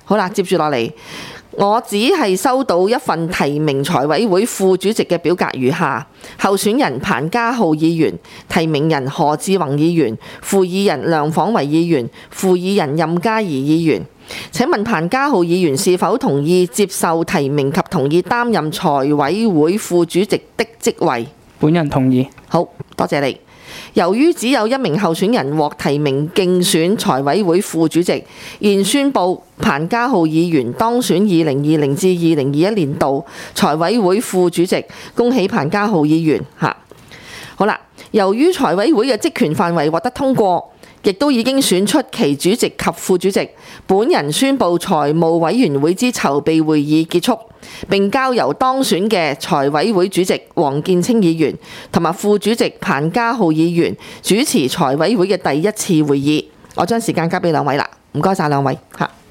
好啦，接住落嚟，我只係收到一份提名財委會副主席嘅表格如下：候選人彭家浩議員，提名人何志宏議員，附議人梁晃維議員，附議人任嘉兒議員。請問彭家浩議員是否同意接受提名及同意擔任財委會副主席的職位？ 本人同意。 好，多謝你。由於只有一名候選人獲提名競選財委會副主席，現宣布彭家浩議員當選2020至2021年度財委會副主席，恭喜彭家浩議員嚇。好啦，由於財委會嘅職權範圍獲得通過，亦都已經選出其主席及副主席，本人宣布財務委員會之籌備會議結束，並交由當選嘅財委會主席黃建清議員同埋副主席彭家浩議員主持財委會嘅第一次會議。我將時間交俾兩位啦，唔該晒兩位嚇。